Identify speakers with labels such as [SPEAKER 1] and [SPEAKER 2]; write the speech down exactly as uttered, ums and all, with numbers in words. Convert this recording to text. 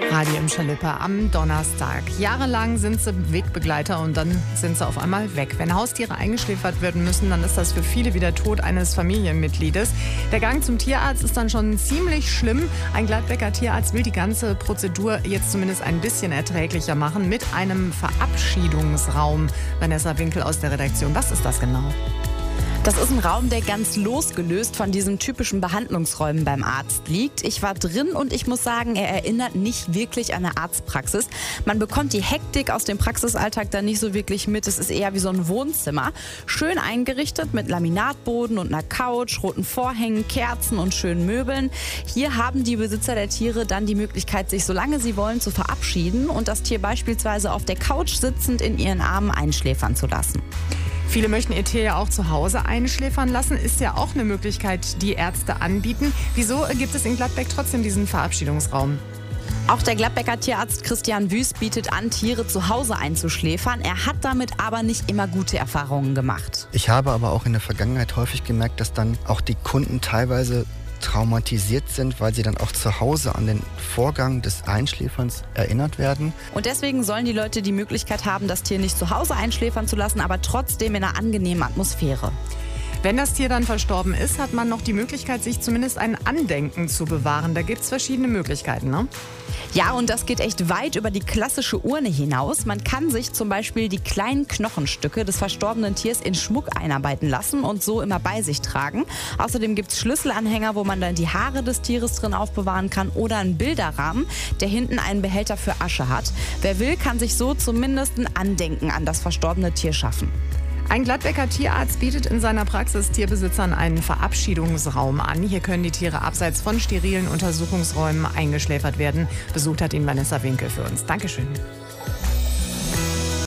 [SPEAKER 1] Radio im Chalupa am Donnerstag. Jahrelang sind sie Wegbegleiter und dann sind sie auf einmal weg. Wenn Haustiere eingeschläfert werden müssen, dann ist das für viele wie der Tod eines Familienmitgliedes. Der Gang zum Tierarzt ist dann schon ziemlich schlimm. Ein Gladbecker Tierarzt will die ganze Prozedur jetzt zumindest ein bisschen erträglicher machen mit einem Verabschiedungsraum. Vanessa Winkel aus der Redaktion. Was ist das genau?
[SPEAKER 2] Das ist ein Raum, der ganz losgelöst von diesen typischen Behandlungsräumen beim Arzt liegt. Ich war drin und ich muss sagen, er erinnert nicht wirklich an eine Arztpraxis. Man bekommt die Hektik aus dem Praxisalltag da nicht so wirklich mit. Es ist eher wie so ein Wohnzimmer. Schön eingerichtet mit Laminatboden und einer Couch, roten Vorhängen, Kerzen und schönen Möbeln. Hier haben die Besitzer der Tiere dann die Möglichkeit, sich solange sie wollen zu verabschieden und das Tier beispielsweise auf der Couch sitzend in ihren Armen einschläfern zu lassen.
[SPEAKER 1] Viele möchten ihr Tier ja auch zu Hause einschläfern lassen. Ist ja auch eine Möglichkeit, die Ärzte anbieten. Wieso gibt es in Gladbeck trotzdem diesen Verabschiedungsraum?
[SPEAKER 2] Auch der Gladbecker Tierarzt Christian Wüst bietet an, Tiere zu Hause einzuschläfern. Er hat damit aber nicht immer gute Erfahrungen gemacht.
[SPEAKER 3] Ich habe aber auch in der Vergangenheit häufig gemerkt, dass dann auch die Kunden teilweise traumatisiert sind, weil sie dann auch zu Hause an den Vorgang des Einschläferns erinnert werden.
[SPEAKER 2] Und deswegen sollen die Leute die Möglichkeit haben, das Tier nicht zu Hause einschläfern zu lassen, aber trotzdem in einer angenehmen Atmosphäre.
[SPEAKER 1] Wenn das Tier dann verstorben ist, hat man noch die Möglichkeit, sich zumindest ein Andenken zu bewahren. Da gibt es verschiedene Möglichkeiten, ne?
[SPEAKER 2] Ja, und das geht echt weit über die klassische Urne hinaus. Man kann sich zum Beispiel die kleinen Knochenstücke des verstorbenen Tiers in Schmuck einarbeiten lassen und so immer bei sich tragen. Außerdem gibt es Schlüsselanhänger, wo man dann die Haare des Tieres drin aufbewahren kann oder einen Bilderrahmen, der hinten einen Behälter für Asche hat. Wer will, kann sich so zumindest ein Andenken an das verstorbene Tier schaffen.
[SPEAKER 1] Ein Gladbecker Tierarzt bietet in seiner Praxis Tierbesitzern einen Verabschiedungsraum an. Hier können die Tiere abseits von sterilen Untersuchungsräumen eingeschläfert werden. Besucht hat ihn Vanessa Winkel für uns. Dankeschön.